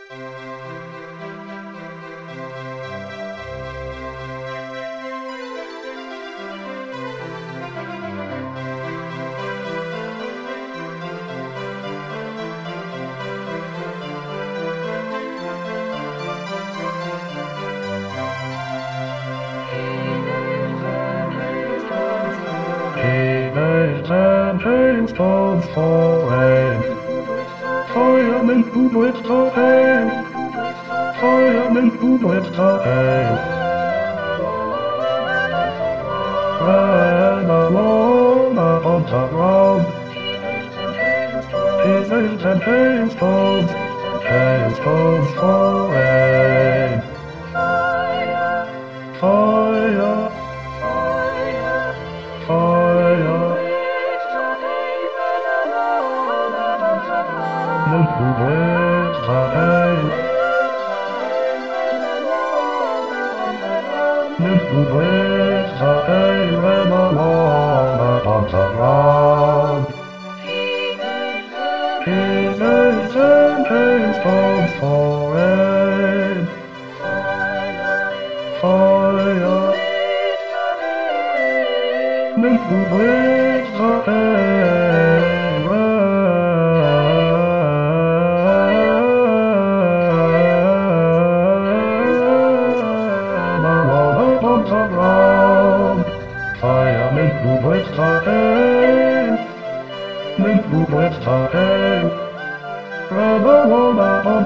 Teenage and hailstones falling. Firemen who lift the hail. Firemen who lift the hail. Ran along on the road. Teenage and hailstones. Hailstones falling. Fire. Fire. Men who lift the hail. Men who lift the hail and along upon the road. Teenage and hailstones falling. Fire. Men who lift the hail along upon the road. Firemen who lift the hail. Men who lift the hail. Run along upon